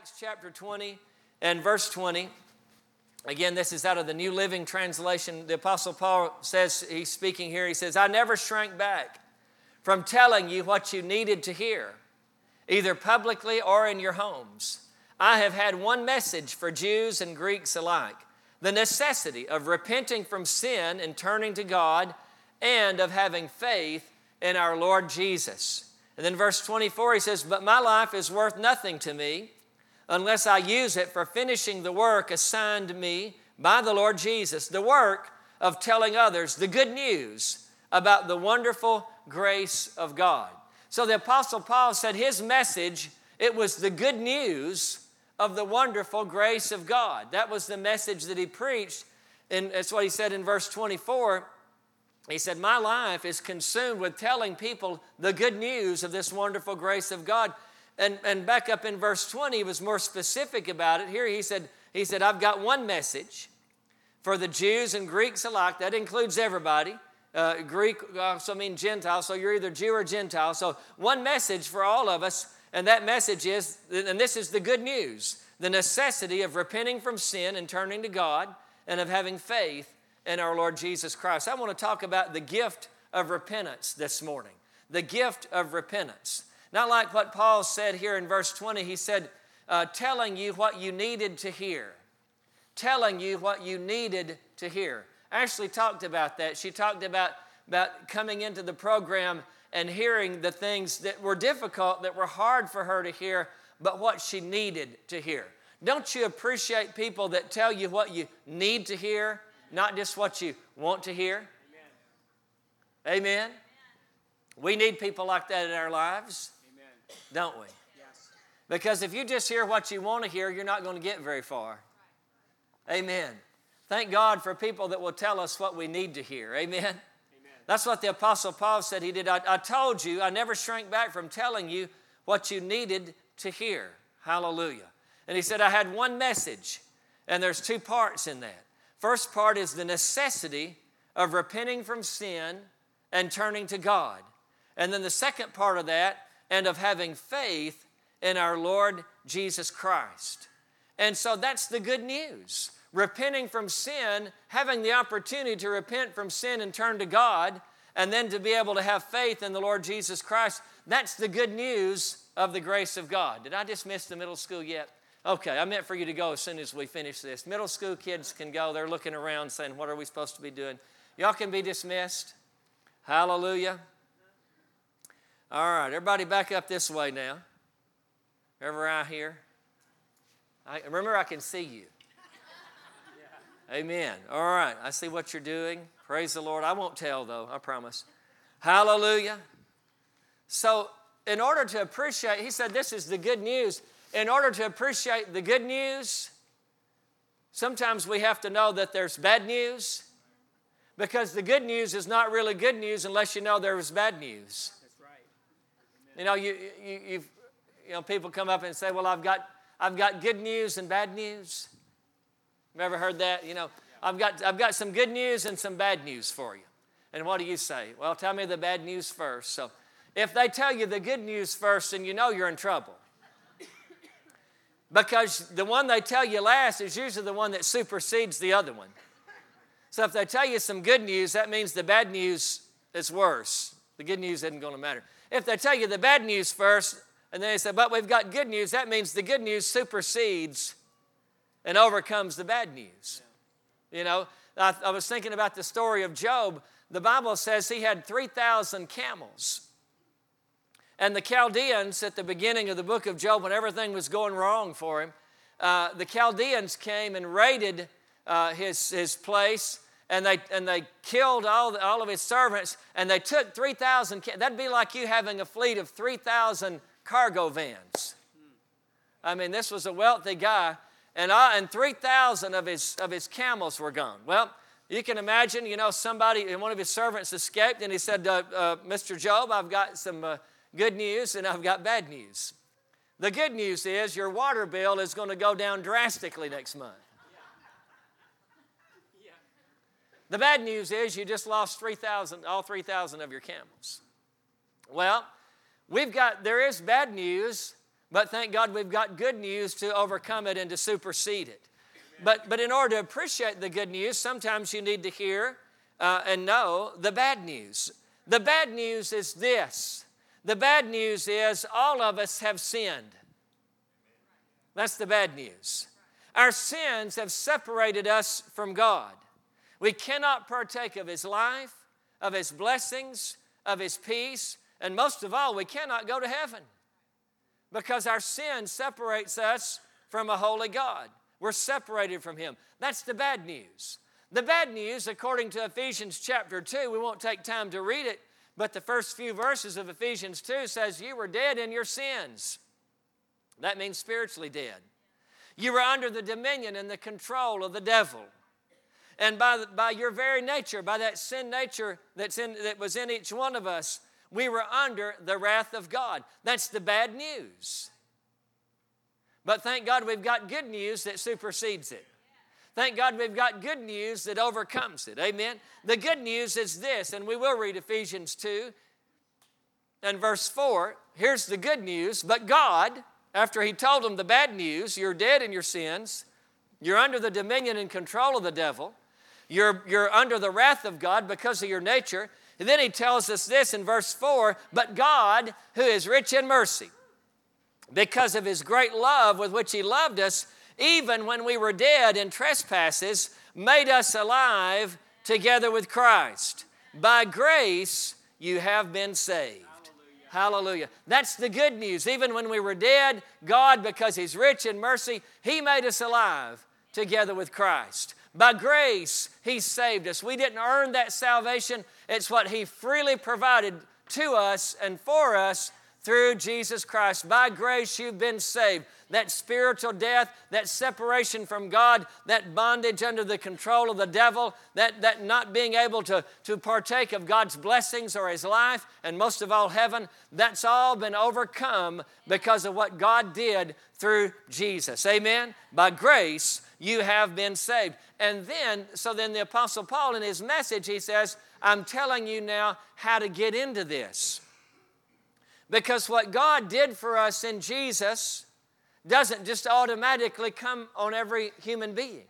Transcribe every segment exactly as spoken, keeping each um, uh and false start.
Acts chapter twenty and verse twenty. Again, this is out of the New Living Translation. The Apostle Paul says, he's speaking here, he says, I never shrank back from telling you what you needed to hear, either publicly or in your homes. I have had one message for Jews and Greeks alike, the necessity of repenting from sin and turning to God, and of having faith in our Lord Jesus. And then verse twenty-four, he says, but my life is worth nothing to me unless I use it for finishing the work assigned me by the Lord Jesus, the work of telling others the good news about the wonderful grace of God. So the Apostle Paul said his message, it was the good news of the wonderful grace of God. That was the message that he preached, and that's what he said in verse twenty-four. He said, my life is consumed with telling people the good news of this wonderful grace of God. And, and back up in verse twenty, he was more specific about it. Here he said, he said, I've got one message for the Jews and Greeks alike. That includes everybody. Uh, Greek also means Gentile, so you're either Jew or Gentile. So one message for all of us, and that message is, and this is the good news, the necessity of repenting from sin and turning to God, and of having faith in our Lord Jesus Christ. I want to talk about the gift of repentance this morning. The gift of repentance. Not like what Paul said here in verse twenty. He said, uh, telling you what you needed to hear. Telling you what you needed to hear. Ashley talked about that. She talked about, about coming into the program and hearing the things that were difficult, that were hard for her to hear, but what she needed to hear. Don't you appreciate people that tell you what you need to hear, not just what you want to hear? Amen. Amen. We need people like that in our lives. Don't we? Yes. Because if you just hear what you want to hear, you're not going to get very far. Right. Amen. Thank God for people that will tell us what we need to hear. Amen. Amen. That's what the Apostle Paul said he did. I, I told you, I never shrank back from telling you what you needed to hear. Hallelujah. And he said, I had one message, and there's two parts in that. First part is the necessity of repenting from sin and turning to God. And then the second part of that, and of having faith in our Lord Jesus Christ. And so that's the good news. Repenting from sin, having the opportunity to repent from sin and turn to God, and then to be able to have faith in the Lord Jesus Christ, that's the good news of the grace of God. Did I just miss the middle school yet? Okay, I meant for you to go as soon as we finish this. Middle school kids can go. They're looking around saying, what are we supposed to be doing? Y'all can be dismissed. Hallelujah. All right, everybody back up this way now. Every eye here. I, remember, I can see you. Yeah. Amen. All right, I see what you're doing. Praise the Lord. I won't tell, though, I promise. Hallelujah. So, in order to appreciate, he said this is the good news. In order to appreciate the good news, sometimes we have to know that there's bad news, because the good news is not really good news unless you know there was bad news. You know, you, you, you've, you know, people come up and say, well, I've got, I've got good news and bad news. Have you ever heard that? You know, I've got, I've got some good news and some bad news for you. And what do you say? Well, tell me the bad news first. So if they tell you the good news first, then you know you're in trouble. Because the one they tell you last is usually the one that supersedes the other one. So if they tell you some good news, that means the bad news is worse. The good news isn't going to matter. If they tell you the bad news first, and then they say, but we've got good news, that means the good news supersedes and overcomes the bad news. Yeah. You know, I, I was thinking about the story of Job. The Bible says he had three thousand camels. And the Chaldeans, at the beginning of the book of Job, when everything was going wrong for him, uh, the Chaldeans came and raided uh, his, his place. And they and they killed all, the, all of his servants, and they took three thousand. That'd be like you having a fleet of three thousand cargo vans. I mean, this was a wealthy guy, and I, and three thousand of his of his camels were gone. Well, you can imagine, you know, somebody, one of his servants escaped, and he said, uh, uh, Mister Job, I've got some uh, good news, and I've got bad news. The good news is your water bill is going to go down drastically next month. The bad news is you just lost three thousand, all three thousand of your camels. Well, we've got, there is bad news, But thank God we've got good news to overcome it and to supersede it. But, but in order to appreciate the good news, sometimes you need to hear uh, and know the bad news. The bad news is this. The bad news is all of us have sinned. That's the bad news. Our sins have separated us from God. We cannot partake of His life, of His blessings, of His peace, and most of all, we cannot go to heaven because our sin separates us from a holy God. We're separated from Him. That's the bad news. The bad news, according to Ephesians chapter two, we won't take time to read it, but the first few verses of Ephesians two says, you were dead in your sins. That means spiritually dead. You were under the dominion and the control of the devil. And by, by your very nature, by that sin nature that's in, that was in each one of us, we were under the wrath of God. That's the bad news. But thank God we've got good news that supersedes it. Thank God we've got good news that overcomes it. Amen? The good news is this, and we will read Ephesians two and verse four. Here's the good news. But God, after He told them the bad news, you're dead in your sins, you're under the dominion and control of the devil, you're, you're under the wrath of God because of your nature. And then He tells us this in verse four, but God, who is rich in mercy, because of His great love with which He loved us, even when we were dead in trespasses, made us alive together with Christ. By grace you have been saved. Hallelujah. Hallelujah. That's the good news. Even when we were dead, God, because He's rich in mercy, He made us alive together with Christ. By grace, He saved us. We didn't earn that salvation. It's what He freely provided to us and for us through Jesus Christ. By grace, you've been saved. That spiritual death, that separation from God, that bondage under the control of the devil, that, that not being able to, to partake of God's blessings or His life, and most of all heaven, that's all been overcome because of what God did through Jesus. Amen? By grace, you have been saved. And then, so then the Apostle Paul in his message, he says, I'm telling you now how to get into this. Because what God did for us in Jesus doesn't just automatically come on every human being.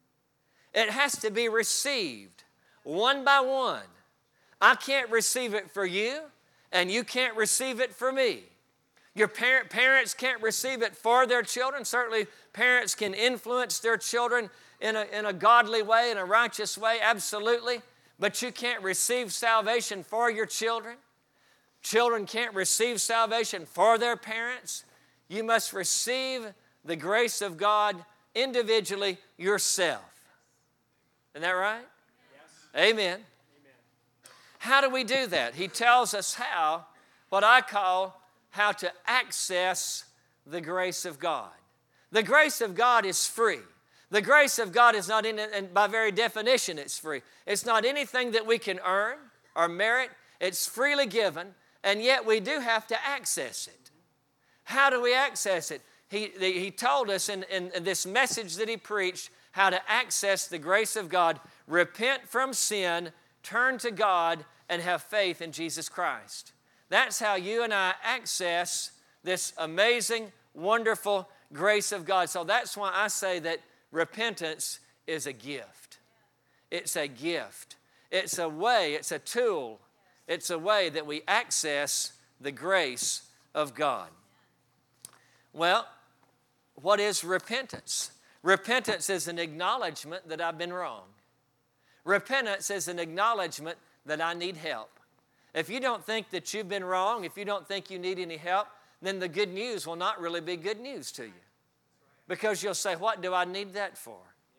It has to be received one by one. I can't receive it for you, and you can't receive it for me. Your parent, parents can't receive it for their children. Certainly, parents can influence their children in a, in a godly way, in a righteous way, absolutely. But you can't receive salvation for your children. Children can't receive salvation for their parents. You must receive the grace of God individually yourself. Isn't that right? Yes. Amen. Amen. How do we do that? He tells us how, what I call how to access the grace of God. The grace of God is free. The grace of God is not in it, and by very definition it's free. It's not anything that we can earn or merit. It's freely given. And yet we do have to access it. How do we access it? He, he told us in, in, in this message that he preached how to access the grace of God. Repent from sin, turn to God, and have faith in Jesus Christ. That's how you and I access this amazing, wonderful grace of God. So that's why I say that repentance is a gift. It's a gift. It's a way, it's a tool. It's a way that we access the grace of God. Well, what is repentance? Repentance is an acknowledgement that I've been wrong. Repentance is an acknowledgement that I need help. If you don't think that you've been wrong, if you don't think you need any help, then the good news will not really be good news to you. Because you'll say, what do I need that for?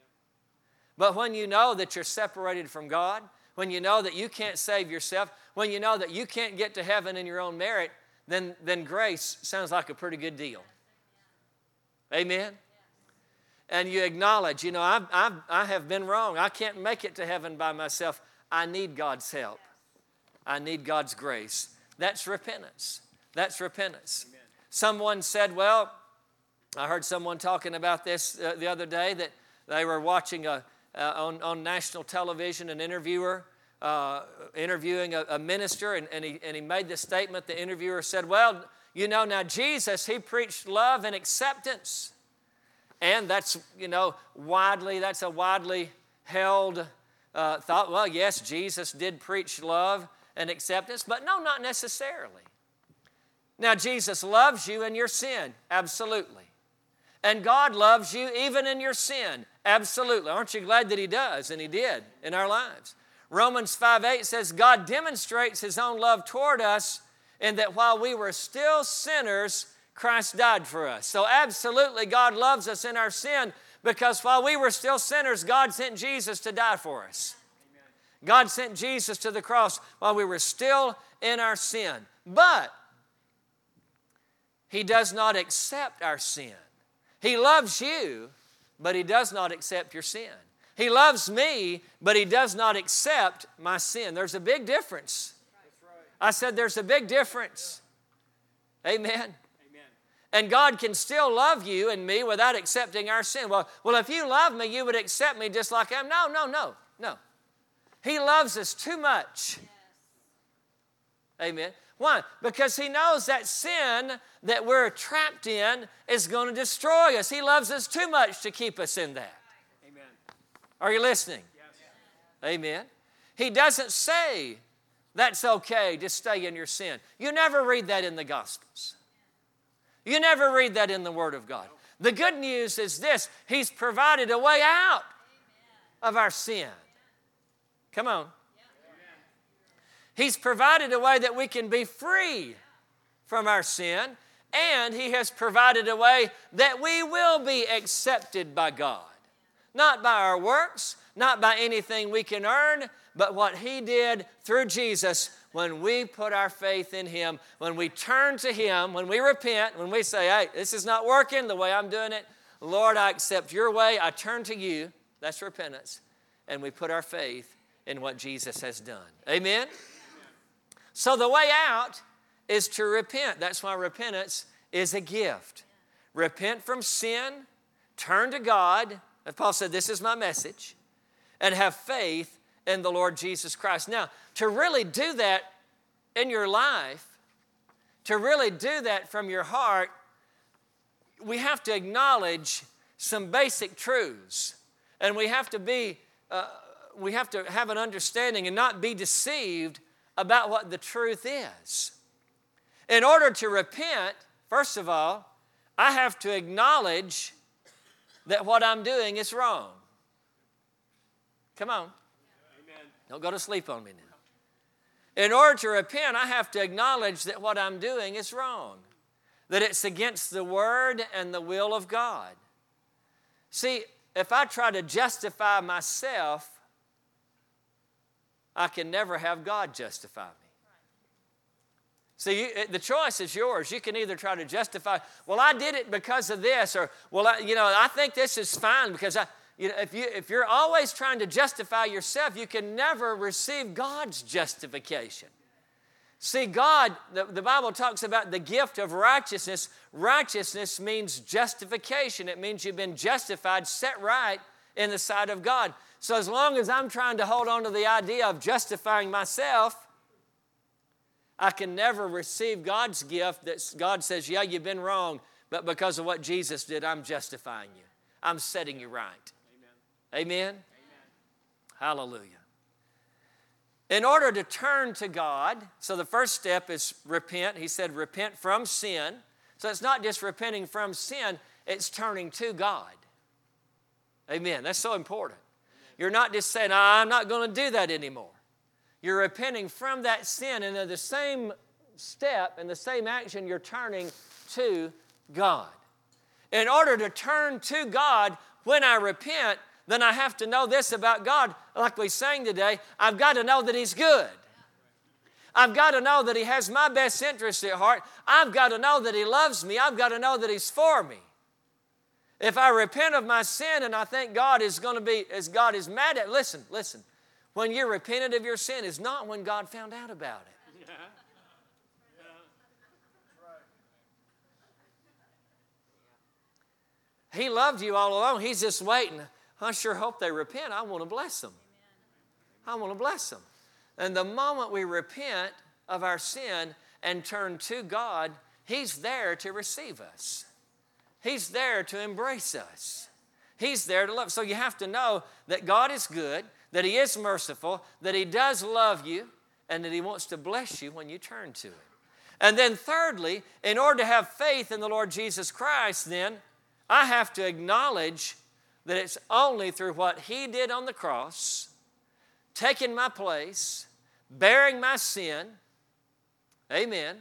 But when you know that you're separated from God, when you know that you can't save yourself, when you know that you can't get to heaven in your own merit, then, then grace sounds like a pretty good deal. Amen? And you acknowledge, you know, I've, I've, I have been wrong. I can't make it to heaven by myself. I need God's help. I need God's grace. That's repentance. That's repentance. Amen. Someone said, well, I heard someone talking about this uh, the other day, that they were watching a, uh, on, on national television, an interviewer uh, interviewing a, a minister, and, and, he, and he made this statement. The interviewer said, well, You know, now Jesus, he preached love and acceptance. And that's, you know, widely, that's a widely held uh, thought. Well, yes, Jesus did preach love and acceptance, but no, not necessarily. Now, Jesus loves you in your sin, absolutely. And God loves you even in your sin, absolutely. Aren't you glad that He does? And He did in our lives. Romans five eight says, God demonstrates His own love toward us in that while we were still sinners, Christ died for us. So absolutely, God loves us in our sin because while we were still sinners, God sent Jesus to die for us. Amen. God sent Jesus to the cross while we were still in our sin. But He does not accept our sin. He loves you, but He does not accept your sin. He loves me, but He does not accept my sin. There's a big difference. I said there's a big difference. Amen. Amen. And God can still love you and me without accepting our sin. Well, well, if you love me, you would accept me just like I am. No, no, no, no. He loves us too much. Yes. Amen. Why? Because He knows that sin that we're trapped in is going to destroy us. He loves us too much to keep us in that. Amen. Are you listening? Yes. Amen. He doesn't say that's okay, just stay in your sin. You never read that in the Gospels. You never read that in the Word of God. The good news is this: He's provided a way out of our sin. Come on. He's provided a way that we can be free from our sin, and He has provided a way that we will be accepted by God. Not by our works, not by anything we can earn, but what He did through Jesus when we put our faith in Him, when we turn to Him, when we repent, when we say, hey, this is not working the way I'm doing it. Lord, I accept Your way. I turn to You. That's repentance. And we put our faith in what Jesus has done. Amen? So the way out is to repent. That's why repentance is a gift. Repent from sin, turn to God. As Paul said, this is my message. And have faith in the Lord Jesus Christ. Now, to really do that in your life, to really do that from your heart, we have to acknowledge some basic truths. And we have to be, uh, we have to have an understanding and not be deceived about what the truth is. In order to repent, first of all, I have to acknowledge that what I'm doing is wrong. Come on. Amen. Don't go to sleep on me now. In order to repent, I have to acknowledge that what I'm doing is wrong, that it's against the Word and the will of God. See, if I try to justify myself, I can never have God justify me. See, you, the choice is yours. You can either try to justify, well, I did it because of this, or, well, I, you know, I think this is fine because I, you know, if, you, if you're always trying to justify yourself, you can never receive God's justification. See, God, the, the Bible talks about the gift of righteousness. Righteousness means justification. It means you've been justified, set right in the sight of God. So as long as I'm trying to hold on to the idea of justifying myself, I can never receive God's gift that God says, yeah, you've been wrong, but because of what Jesus did, I'm justifying you. I'm setting you right. Amen. Amen? Amen. Hallelujah. In order to turn to God, so the first step is repent. He said repent from sin. So it's not just repenting from sin, it's turning to God. Amen. That's so important. You're not just saying, I'm not going to do that anymore. You're repenting from that sin, and in the same step, in the same action, you're turning to God. In order to turn to God, when I repent, then I have to know this about God. Like we sang today, I've got to know that He's good. I've got to know that He has my best interest at heart. I've got to know that He loves me. I've got to know that He's for me. If I repent of my sin and I think God is going to be, as God is mad at, listen, listen. When you repented of your sin is not when God found out about it. Yeah. Yeah. Right. He loved you all along. He's just waiting. I sure hope they repent. I want to bless them. Amen. I want to bless them. And the moment we repent of our sin and turn to God, He's there to receive us. He's there to embrace us. He's there to love. So you have to know that God is good, that He is merciful, that He does love you, and that He wants to bless you when you turn to Him. And then thirdly, in order to have faith in the Lord Jesus Christ, then, I have to acknowledge that it's only through what He did on the cross, taking my place, bearing my sin, amen,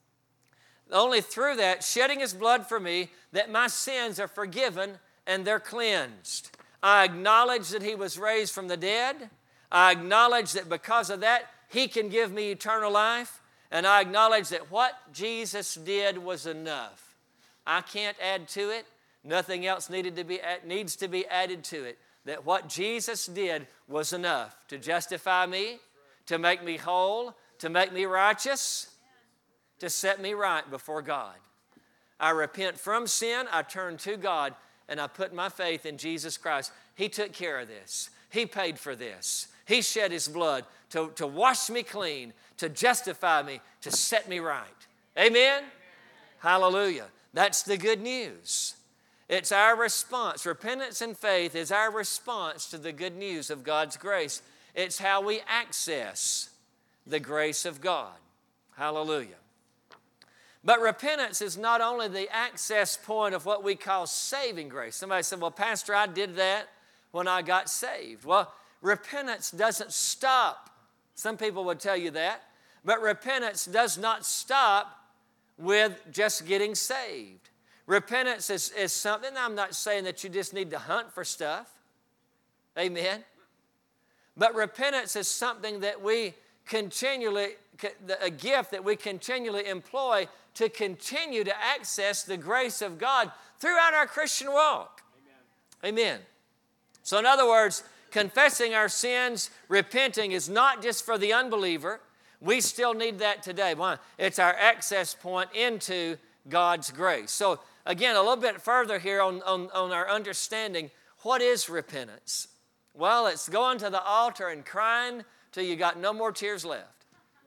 only through that, shedding His blood for me, that my sins are forgiven and they're cleansed. I acknowledge that He was raised from the dead. I acknowledge that because of that, He can give me eternal life. And I acknowledge that what Jesus did was enough. I can't add to it. Nothing else needed to be, needs to be added to it. That what Jesus did was enough to justify me, to make me whole, to make me righteous, to set me right before God. I repent from sin, I turn to God, and I put my faith in Jesus Christ. He took care of this. He paid for this. He shed His blood to, to wash me clean, to justify me, to set me right. Amen? Amen? Hallelujah. That's the good news. It's our response. Repentance and faith is our response to the good news of God's grace. It's how we access the grace of God. Hallelujah. But repentance is not only the access point of what we call saving grace. Somebody said, well, Pastor, I did that when I got saved. Well, repentance doesn't stop. Some people would tell you that. But repentance does not stop with just getting saved. Repentance is, is something, I'm not saying that you just need to hunt for stuff. Amen. But repentance is something that we continually, a gift that we continually employ to continue to access the grace of God throughout our Christian walk. Amen. Amen. So in other words, confessing our sins, repenting is not just for the unbeliever. We still need that today. Why? It's our access point into God's grace. So again, a little bit further here on, on, on our understanding, what is repentance? Well, it's going to the altar and crying till you got no more tears left.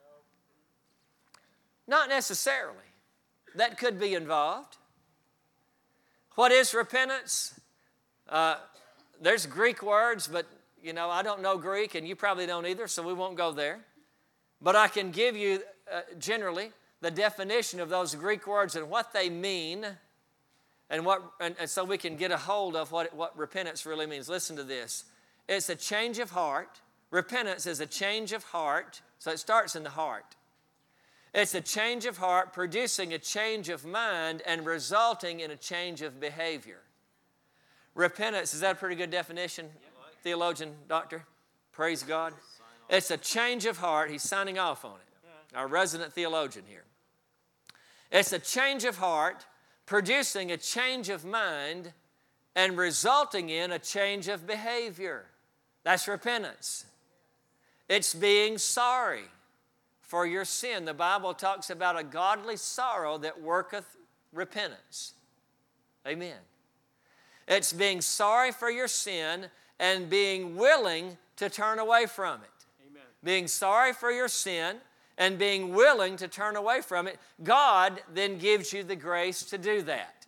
Not necessarily. That could be involved. What is repentance? Uh, there's Greek words, but you know, I don't know Greek and you probably don't either, so we won't go there. But I can give you uh, generally the definition of those Greek words and what they mean, and what, and, and so we can get a hold of what, what repentance really means. Listen to this. It's a change of heart. Repentance is a change of heart, so it starts in the heart. It's a change of heart producing a change of mind and resulting in a change of behavior. Repentance, is that a pretty good definition, theologian, doctor? Praise God. It's a change of heart. He's signing off on it. Our resident theologian here. It's a change of heart producing a change of mind and resulting in a change of behavior. That's repentance. It's being sorry for your sin. The Bible talks about a godly sorrow that worketh repentance. Amen. It's being sorry for your sin and being willing to turn away from it. Amen. Being sorry for your sin and being willing to turn away from it. God then gives you the grace to do that.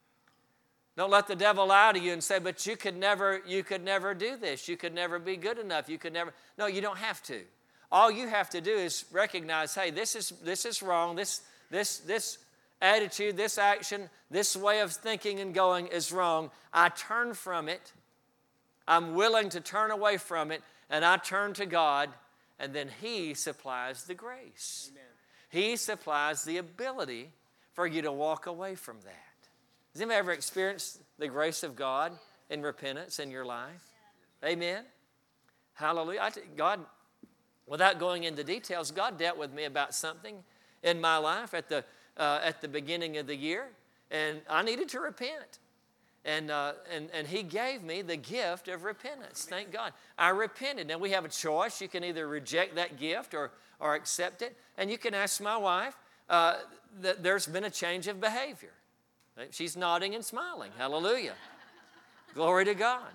Don't let the devil lie to you and say, but you could never, you could never do this. You could never be good enough. You could never. No, you don't have to. All you have to do is recognize, hey, this is, this is wrong. This, this, this attitude, this action, this way of thinking and going is wrong. I turn from it. I'm willing to turn away from it, and I turn to God, and then He supplies the grace. Amen. He supplies the ability for you to walk away from that. Has anybody ever experienced the grace of God in repentance in your life? Amen. Hallelujah. I t- God, without going into details, God dealt with me about something in my life at the uh, at the beginning of the year, and I needed to repent. And, uh, and, and He gave me the gift of repentance. Thank God. I repented. Now, we have a choice. You can either reject that gift or, or accept it. And you can ask my wife, uh, that there's been a change of behavior. She's nodding and smiling. Hallelujah. Glory to God.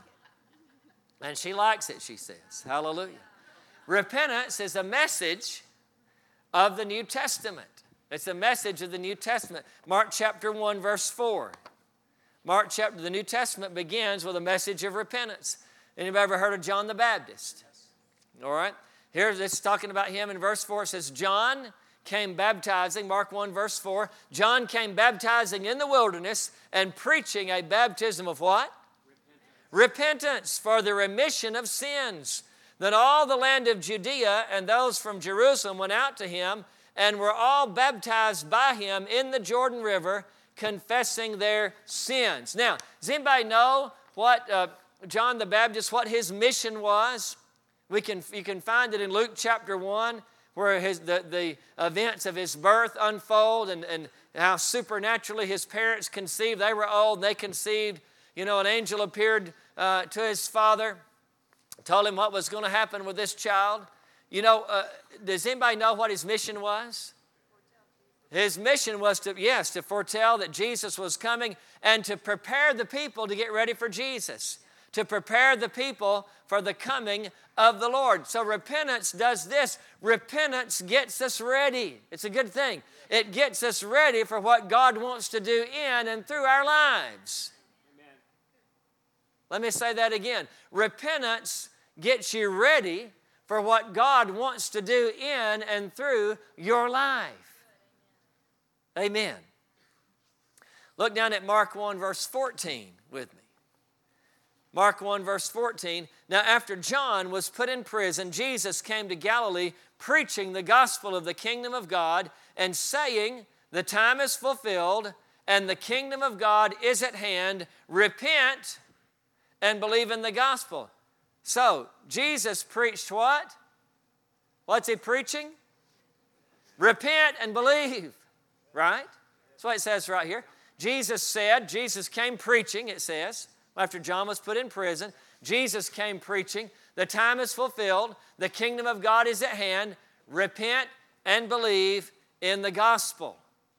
And she likes it, she says. Hallelujah. Repentance is a message of the New Testament. It's the message of the New Testament. Mark chapter one, verse four. Mark chapter, the New Testament begins with a message of repentance. Anybody ever heard of John the Baptist? All right. Here it's talking about him in verse four. It says, John came baptizing, Mark one, verse four. John came baptizing in the wilderness and preaching a baptism of what? Repentance. Repentance for the remission of sins. Then all the land of Judea and those from Jerusalem went out to him and were all baptized by him in the Jordan River, confessing their sins. Now, does anybody know what uh, John the Baptist, what his mission was? We can, you can find it in Luke chapter one, where his, the, the events of his birth unfold and, and how supernaturally his parents conceived. They were old, and they conceived. You know, an angel appeared uh, to his father, told him what was going to happen with this child. You know, uh, does anybody know what his mission was? His mission was to, yes, to foretell that Jesus was coming and to prepare the people to get ready for Jesus, to prepare the people for the coming of the Lord. So repentance does this. Repentance gets us ready. It's a good thing. It gets us ready for what God wants to do in and through our lives. Amen. Let me say that again. Repentance gets you ready for what God wants to do in and through your life. Amen. Look down at Mark one, verse fourteen with me. Mark one, verse fourteen. Now, after John was put in prison, Jesus came to Galilee preaching the gospel of the kingdom of God and saying, the time is fulfilled and the kingdom of God is at hand. Repent and believe in the gospel. So, Jesus preached what? What's he preaching? Repent and believe. Right? That's what it says right here. Jesus said, Jesus came preaching, it says, after John was put in prison. Jesus came preaching, the time is fulfilled, the kingdom of God is at hand. Repent and believe in the gospel.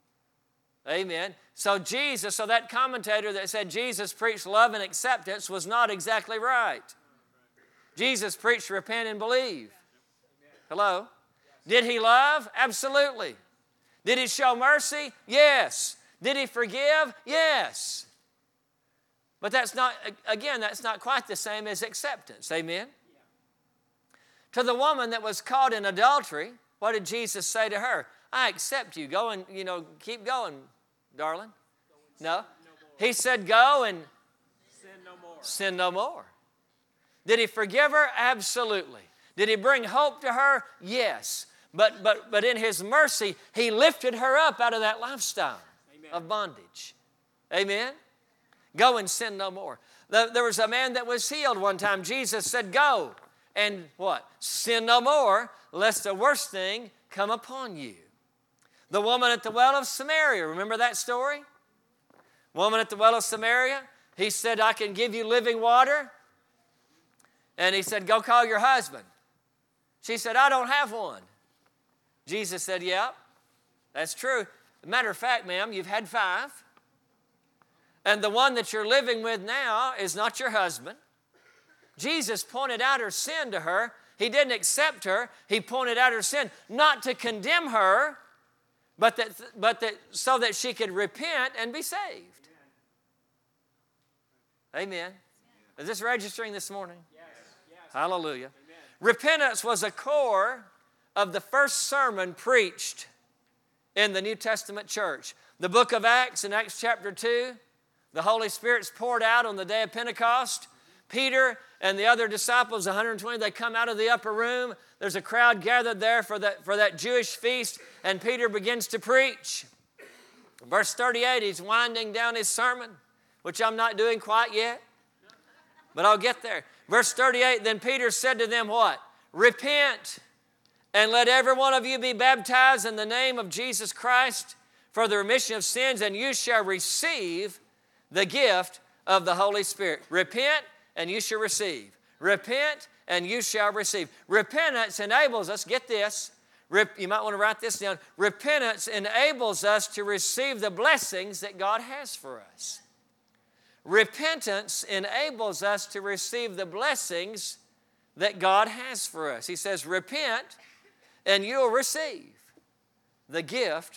Amen. So Jesus, so that commentator that said Jesus preached love and acceptance was not exactly right. Jesus preached repent and believe. Hello? Did he love? Absolutely. Did he show mercy? Yes. Did he forgive? Yes. But that's not, again, that's not quite the same as acceptance. Amen? Yeah. To the woman that was caught in adultery, what did Jesus say to her? I accept you. Go and, you know, keep going, darling. No? no he said, go and sin no more. Sin no more. Did he forgive her? Absolutely. Did he bring hope to her? Yes. But, but, but in his mercy, he lifted her up out of that lifestyle Amen. Of bondage. Amen? Go and sin no more. There was a man that was healed one time. Jesus said, go and what? Sin no more, lest the worst thing come upon you. The woman at the well of Samaria, remember that story? Woman at the well of Samaria, he said, I can give you living water. And he said, go call your husband. She said, I don't have one. Jesus said, yeah, that's true. As a matter of fact, ma'am, you've had five. And the one that you're living with now is not your husband. Jesus pointed out her sin to her. He didn't accept her. He pointed out her sin, not to condemn her, but that, but that so that she could repent and be saved. Amen. Is this registering this morning? Yes. Yes. Hallelujah. Amen. Repentance was a core of the first sermon preached in the New Testament church. The book of Acts, in Acts chapter two, the Holy Spirit's poured out on the day of Pentecost. Peter and the other disciples, one hundred twenty, they come out of the upper room. There's a crowd gathered there for that, for that Jewish feast, and Peter begins to preach. Verse thirty-eight, he's winding down his sermon, which I'm not doing quite yet, but I'll get there. Verse thirty-eight, then Peter said to them what? Repent, and let every one of you be baptized in the name of Jesus Christ for the remission of sins, and you shall receive the gift of the Holy Spirit. Repent, and you shall receive. Repent, and you shall receive. Repentance enables us, get this, you might want to write this down. Repentance enables us to receive the blessings that God has for us. Repentance enables us to receive the blessings that God has for us. He says, repent, and you'll receive the gift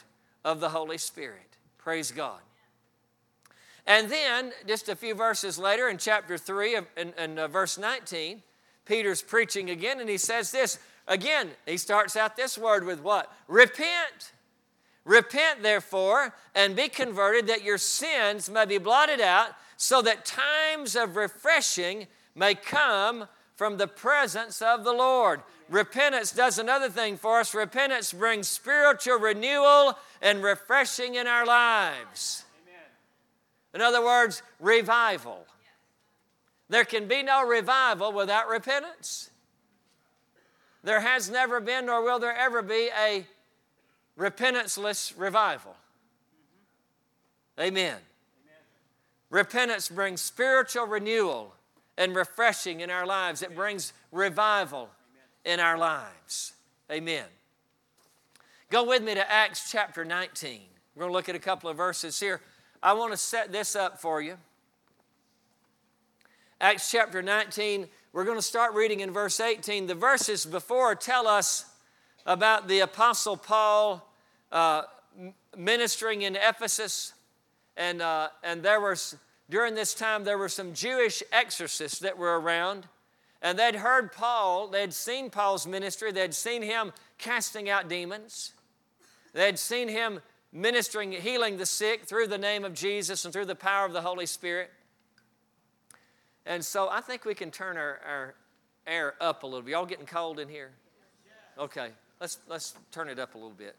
of the Holy Spirit. Praise God. And then, just a few verses later, in chapter three, and, and uh, verse nineteen, Peter's preaching again, and he says this. Again, he starts out this word with what? Repent. Repent, therefore, and be converted, that your sins may be blotted out, so that times of refreshing may come from the presence of the Lord. Repentance does another thing for us. Repentance brings spiritual renewal and refreshing in our lives. Amen. In other words, revival. There can be no revival without repentance. There has never been, nor will there ever be, a repentanceless revival. Amen. Amen. Repentance brings spiritual renewal and refreshing in our lives. It brings revival in our lives. Amen. Go with me to Acts chapter nineteen. We're going to look at a couple of verses here. I want to set this up for you. Acts chapter nineteen, we're going to start reading in verse eighteen. The verses before tell us about the Apostle Paul uh, ministering in Ephesus. And, uh, and there was, during this time, there were some Jewish exorcists that were around. And they'd heard Paul, they'd seen Paul's ministry, they'd seen him casting out demons. They'd seen him ministering, healing the sick through the name of Jesus and through the power of the Holy Spirit. And so I think we can turn our, our air up a little bit. Y'all getting cold in here? Okay, let's, let's turn it up a little bit.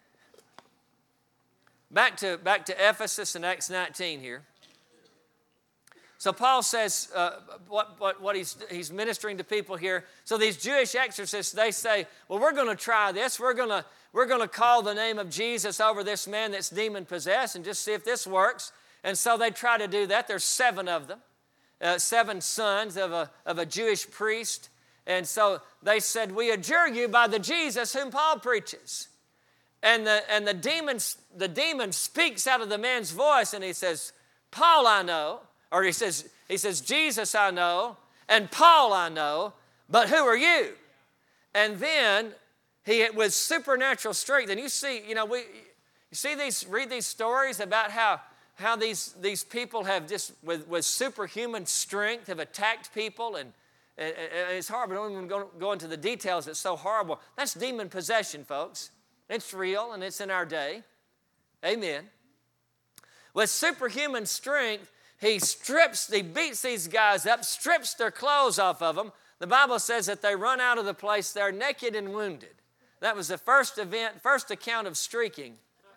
Back to, back to Ephesus in Acts nineteen here. So Paul says uh, what, what, what he's, he's ministering to people here. So these Jewish exorcists, they say, well, we're going to try this. We're going to we're going to call the name of Jesus over this man that's demon-possessed and just see if this works. And so they try to do that. There's seven of them, uh, seven sons of a, of a Jewish priest. And so they said, we adjure you by the Jesus whom Paul preaches. And the, and the, demon, the demon speaks out of the man's voice and he says, Paul I know. Or he says, he says, Jesus I know, and Paul I know, but who are you? And then he, with supernatural strength, and you see, you know, we, you see these, read these stories about how, how these, these people have just, with, with superhuman strength, have attacked people, and, and, and it's horrible. I don't even go, go into the details. It's so horrible. That's demon possession, folks. It's real, and it's in our day. Amen. With superhuman strength, he strips, he beats these guys up, strips their clothes off of them. The Bible says that they run out of the place, they're naked and wounded. That was the first event, first account of streaking.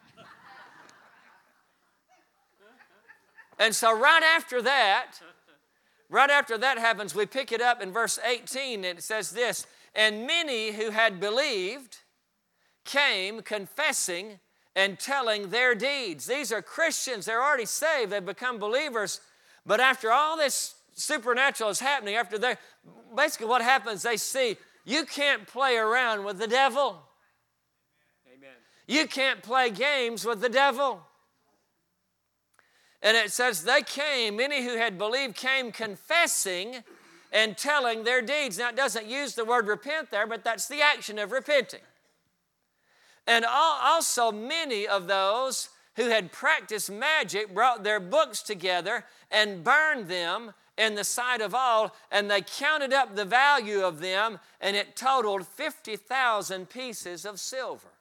And so right after that, right after that happens, we pick it up in verse eighteen, and it says this, and many who had believed came confessing and telling their deeds. These are Christians. They're already saved. They've become believers. But after all this supernatural is happening, after they, basically what happens, they see you can't play around with the devil. Amen. You can't play games with the devil. And it says they came, many who had believed came confessing and telling their deeds. Now it doesn't use the word repent there, but that's the action of repenting. And also many of those who had practiced magic brought their books together and burned them in the sight of all, and they counted up the value of them, and it totaled fifty thousand pieces of silver.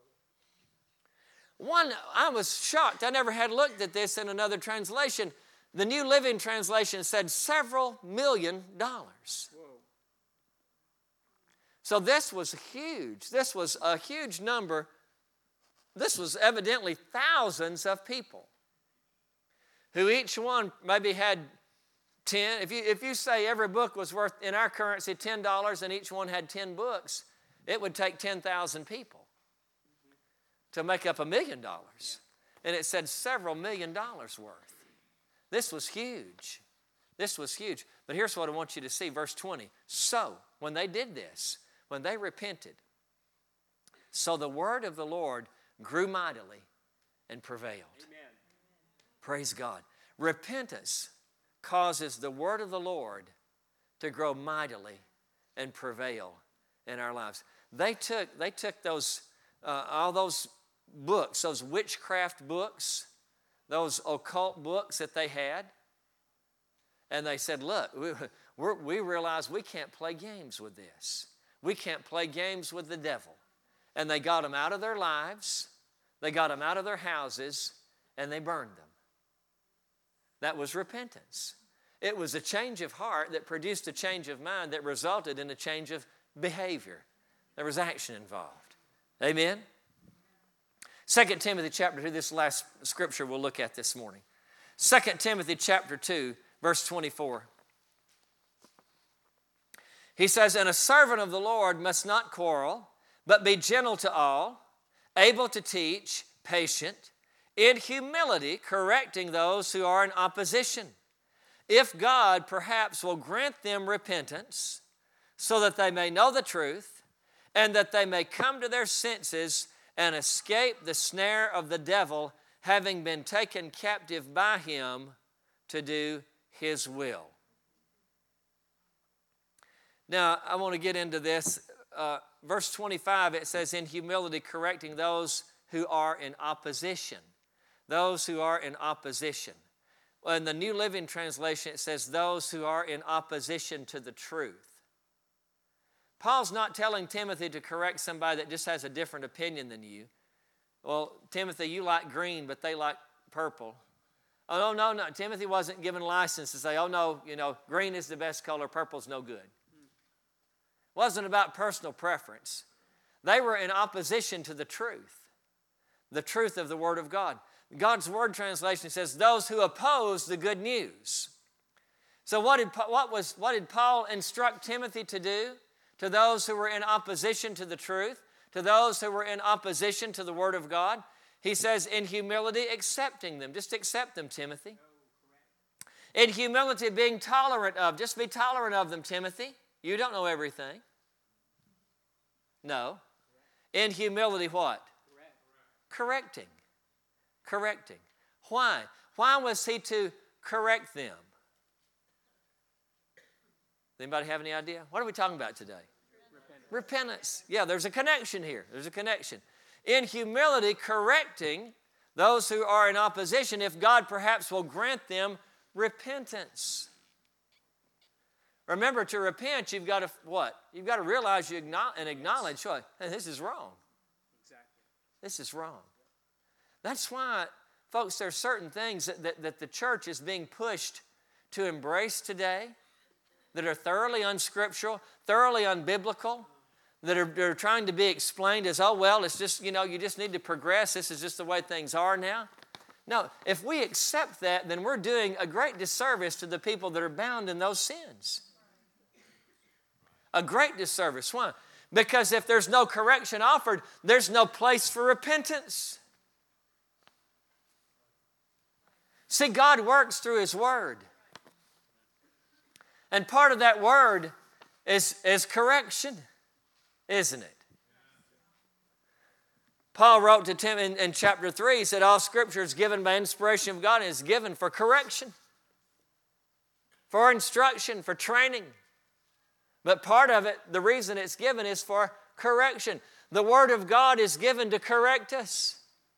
One, I was shocked. I never had looked at this in another translation. The New Living Translation said several million dollars. So this was huge. This was a huge number. This was evidently thousands of people who each one maybe had ten. If you, if you say every book was worth, in our currency, ten dollars and each one had ten books, it would take ten thousand people to make up a million dollars. And it said several million dollars worth. This was huge. This was huge. But here's what I want you to see, verse twenty. So, when they did this, when they repented, so the word of the Lord grew mightily and prevailed. Amen. Praise God. Repentance causes the word of the Lord to grow mightily and prevail in our lives. They took, they took those, uh, all those books, those witchcraft books, those occult books that they had. And they said, look, we, we're, we realize we can't play games with this. We can't play games with the devil. And they got them out of their lives, they got them out of their houses, and they burned them. That was repentance. It was a change of heart that produced a change of mind that resulted in a change of behavior. There was action involved. Amen? Second Timothy chapter two, this last scripture we'll look at this morning. Second Timothy chapter two, verse twenty-four. He says, and a servant of the Lord must not quarrel, but be gentle to all, able to teach, patient, in humility correcting those who are in opposition, if God perhaps will grant them repentance, so that they may know the truth, and that they may come to their senses and escape the snare of the devil, having been taken captive by him to do his will. Now, I want to get into this. Uh, verse twenty-five, it says, in humility correcting those who are in opposition. Those who are in opposition. Well, in the New Living Translation, it says, those who are in opposition to the truth. Paul's not telling Timothy to correct somebody that just has a different opinion than you. Well, Timothy, you like green, but they like purple. Oh, no, no, no. Timothy wasn't given license to say, oh, no, you know, green is the best color, purple's no good. It wasn't about personal preference. They were in opposition to the truth, the truth of the Word of God. God's Word translation says, those who oppose the good news. So what did, what was, what did Paul instruct Timothy to do? To those who were in opposition to the truth, to those who were in opposition to the Word of God, he says, in humility, accepting them. Just accept them, Timothy. In humility, being tolerant of. Just be tolerant of them, Timothy. You don't know everything. No. In humility, what? Correcting. Correcting. Why? Why was he to correct them? Anybody have any idea? What are we talking about today? Repentance. Repentance. Yeah, there's a connection here. There's a connection. In humility, correcting those who are in opposition, if God perhaps will grant them repentance. Remember, to repent, you've got to what? You've got to realize you acknowledge, and acknowledge, what? Hey, this is wrong. Exactly. This is wrong. That's why, folks, there are certain things that, that, that the church is being pushed to embrace today that are thoroughly unscriptural, thoroughly unbiblical, that are, that are trying to be explained as, oh, well, it's just, you know, you just need to progress. This is just the way things are now. No, if we accept that, then we're doing a great disservice to the people that are bound in those sins. A great disservice. Why? Because if there's no correction offered, there's no place for repentance. See, God works through His Word. And part of that Word is, is correction, isn't it? Paul wrote to Tim in, in chapter three, he said, all Scripture is given by inspiration of God and is given for correction, for instruction, for training. But part of it, the reason it's given is for correction. The Word of God is given to correct us.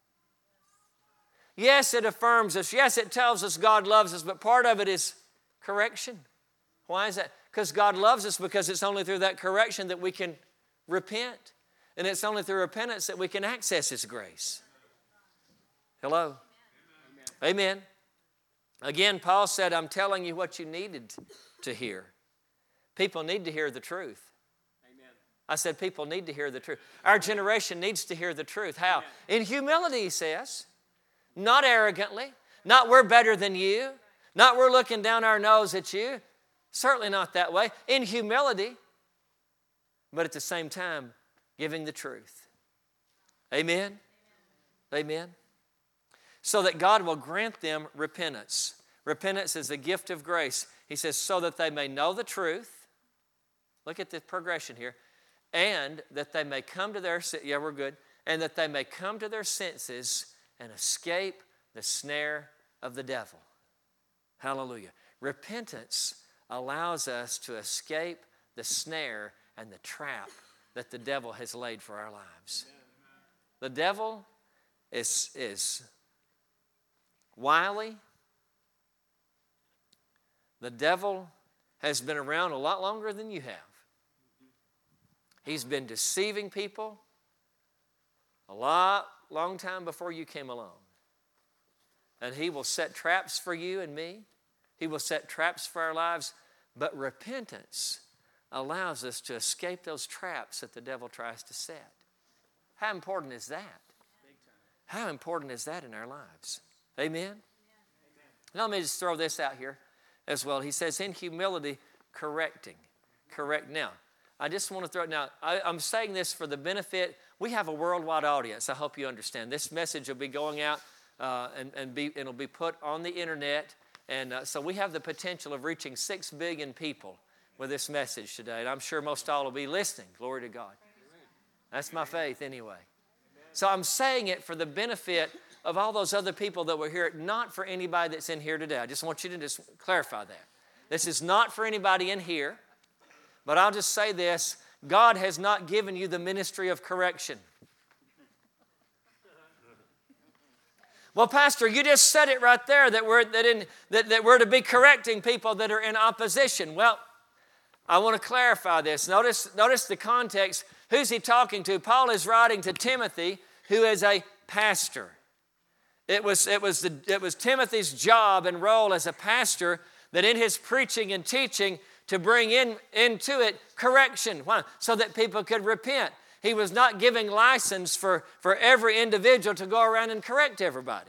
Yes, it affirms us. Yes, it tells us God loves us, but part of it is correction. Why is that? Because God loves us, because it's only through that correction that we can repent. And it's only through repentance that we can access His grace. Hello? Amen. Amen. Again, Paul said, I'm telling you what you needed to hear. People need to hear the truth. Amen. I said people need to hear the truth. Our generation needs to hear the truth. How? Amen. In humility, he says. Not arrogantly. Not we're better than you. Not we're looking down our nose at you. Certainly not that way. In humility. But at the same time, giving the truth. Amen? Amen? Amen? So that God will grant them repentance. Repentance is a gift of grace. He says, so that they may know the truth. Look at the progression here. And that they may come to their, yeah, we're good. And that they may come to their senses and escape the snare of the devil. Hallelujah. Repentance allows us to escape the snare and the trap that the devil has laid for our lives. The devil is, is wily. The devil has been around a lot longer than you have. He's been deceiving people a lot, long time before you came along. And he will set traps for you and me. He will set traps for our lives. But repentance allows us to escape those traps that the devil tries to set. How important is that? How important is that in our lives? Amen? Now let me just throw this out here as well. He says, in humility, correcting. Correct. Now, I just want to throw it. Now, I, I'm saying this for the benefit. We have a worldwide audience. I hope you understand. This message will be going out uh, and, and be, it'll be put on the internet. And uh, so we have the potential of reaching six billion people with this message today. And I'm sure most all will be listening. Glory to God. That's my faith anyway. So I'm saying it for the benefit of all those other people that will hear it, not for anybody that's in here today. I just want you to just clarify that. This is not for anybody in here. But I'll just say this, God has not given you the ministry of correction. Well, Pastor, you just said it right there that we're, that, in, that, that we're to be correcting people that are in opposition. Well, I want to clarify this. Notice, notice the context. Who's he talking to? Paul is writing to Timothy, who is a pastor. It was, it was, the, it was Timothy's job and role as a pastor that in his preaching and teaching to bring in into it correction. Why? So that people could repent. He was not giving license for, for every individual to go around and correct everybody.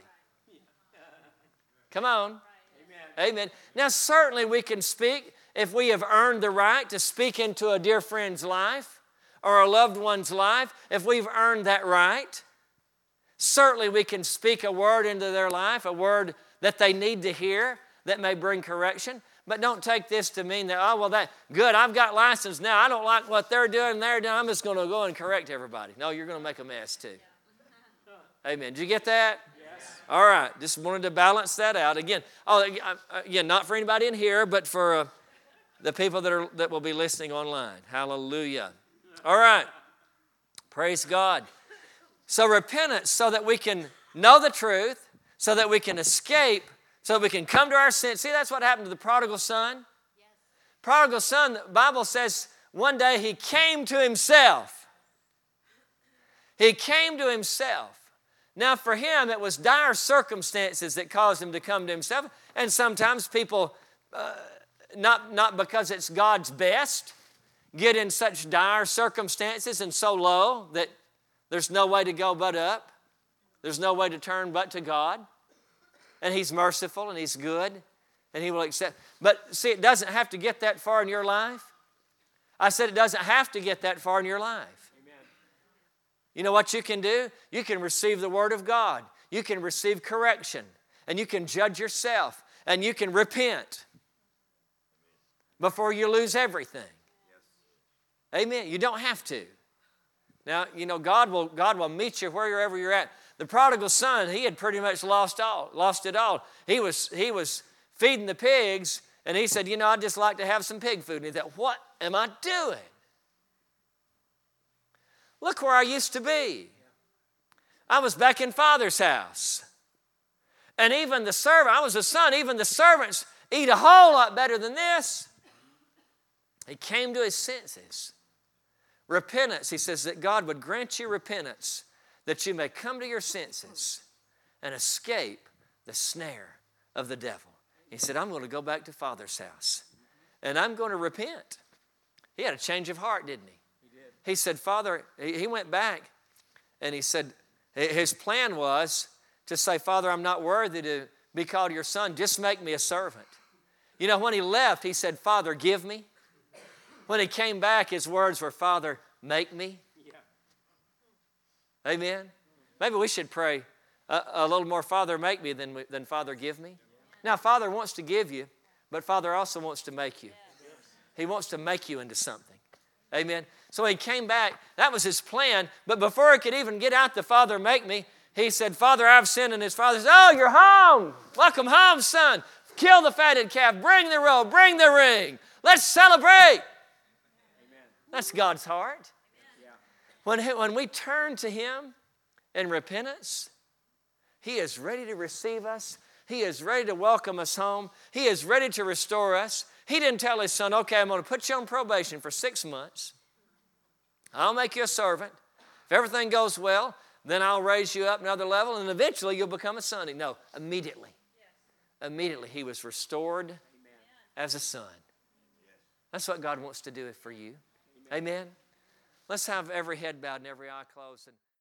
Come on. Amen. Amen. Now, certainly we can speak if we have earned the right to speak into a dear friend's life or a loved one's life, if we've earned that right. Certainly we can speak a word into their life, a word that they need to hear that may bring correction. But don't take this to mean that, oh, well, that good, I've got license now. I don't like what they're doing, they're doing. I'm just going to go and correct everybody. No, you're going to make a mess too. Amen. Did you get that? Yes. All right. Just wanted to balance that out. Again, oh, again, not for anybody in here, but for uh, the people that are that will be listening online. Hallelujah. All right. Praise God. So repentance so that we can know the truth, so that we can escape, so that we can come to our senses. See, that's what happened to the prodigal son. Yes. Prodigal son, the Bible says one day he came to himself. He came to himself. Now for him, it was dire circumstances that caused him to come to himself. And sometimes people, uh, not, not because it's God's best, get in such dire circumstances and so low that there's no way to go but up. There's no way to turn but to God. And He's merciful and He's good and He will accept. But see, it doesn't have to get that far in your life. I said it doesn't have to get that far in your life. Amen. You know what you can do? You can receive the Word of God. You can receive correction. And you can judge yourself. And you can repent before you lose everything. Yes. Amen. You don't have to. Now, you know, God will, God will meet you wherever you're at. The prodigal son, he had pretty much lost all, lost it all. He was, he was feeding the pigs, and he said, you know, I'd just like to have some pig food. And he thought, what am I doing? Look where I used to be. I was back in Father's house. And even the servant, I was a son, even the servants eat a whole lot better than this. He came to his senses. Repentance, he says that God would grant you repentance that you may come to your senses and escape the snare of the devil. He said, I'm going to go back to Father's house and I'm going to repent. He had a change of heart, didn't he? He did. He said, Father, he went back and he said, his plan was to say, Father, I'm not worthy to be called your son. Just make me a servant. You know, when he left, he said, Father, give me. When he came back, his words were, Father, make me. Yeah. Amen. Maybe we should pray a, a little more, Father, make me than, than Father, give me. Yeah. Now, Father wants to give you, but Father also wants to make you. Yes. He wants to make you into something. Amen. So he came back. That was his plan. But before he could even get out the Father, make me, he said, Father, I've sinned. And his father said, oh, you're home. Welcome home, son. Kill the fatted calf. Bring the robe. Bring the ring. Let's celebrate. That's God's heart. Yeah. When, when we turn to Him in repentance, He is ready to receive us. He is ready to welcome us home. He is ready to restore us. He didn't tell his son, okay, I'm going to put you on probation for six months. I'll make you a servant. If everything goes well, then I'll raise you up another level, and eventually you'll become a son. No, immediately. Yes. Immediately he was restored Amen. As a son. Yes. That's what God wants to do for you. Amen. Amen. Let's have every head bowed and every eye closed. And